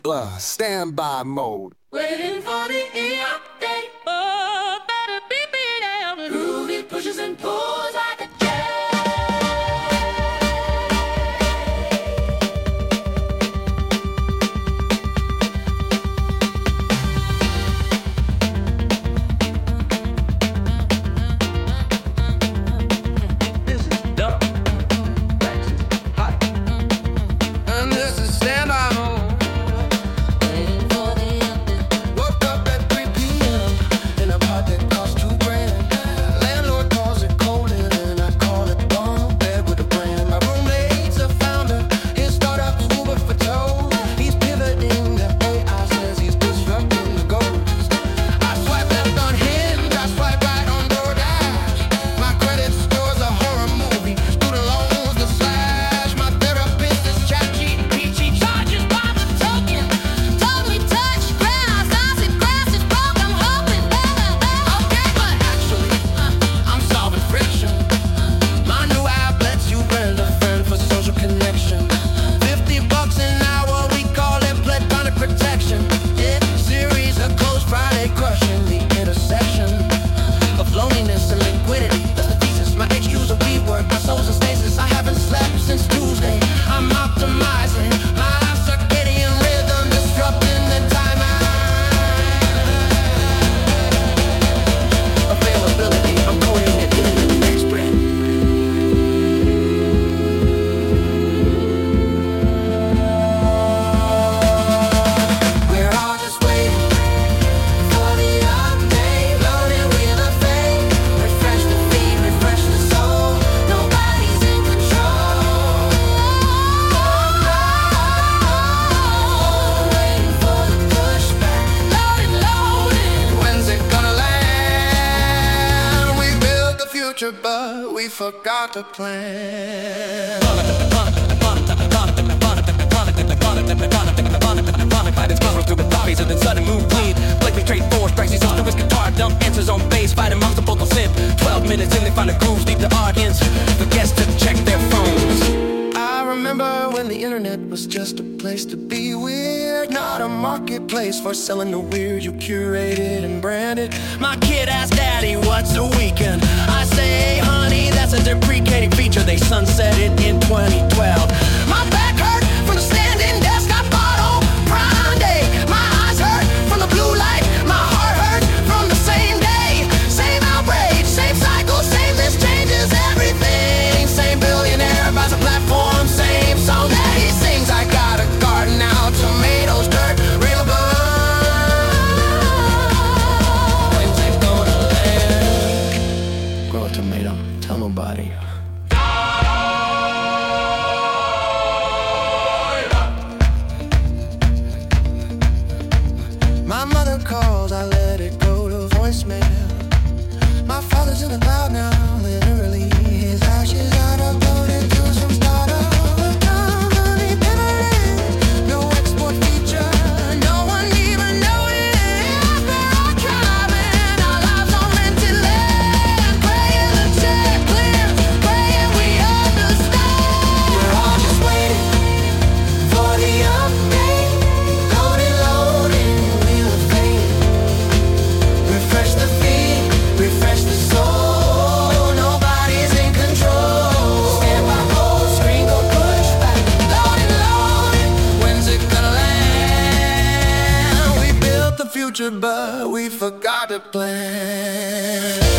Standby mode. Waiting for the update. Oh, better beat me down. Groovy pushes and pulls like a but we forgot to plan. And then sudden moon bleed. Blakely trade four strikes. He's off to his guitar. Dumb answers on bass. Fighting monks to both on synth. 12 minutes in, they find a groove. Leave the audience. The guests to check their phones. I remember when the internet was just a place to be weird, not a marketplace for selling the weird you curated and branded. My kid asked daddy, what's a weekend? I say, honey, that's a deprecating feature. They sunsetted in 2012. My back hurt from the standing desk I bought on Prime Day. My eyes hurt from the blue light. My heart hurt from the same day. Same outrage, same cycle, same this changes everything. Same billionaire buys a platform, same song that he sings. I got a garden now, tomatoes, dirt, real good. When's it gonna land? Grow a tomato, tell nobody. My mother calls, I let it go to voicemail. My father's in the cloud now, literally. His ashes are uploaded to some startup. Company pivoted, no export feature, no one even noticed. We're all driving, our lives on rented land. Praying the check clears, praying we understand. We're all just waiting for the update. Loading, loading, wheel of fate. Refresh the feed, refresh the soul. Nobody's in control. Stand by hold, screen go push back. Loading, loading, when's it gonna land? We built the future, but we forgot to plan.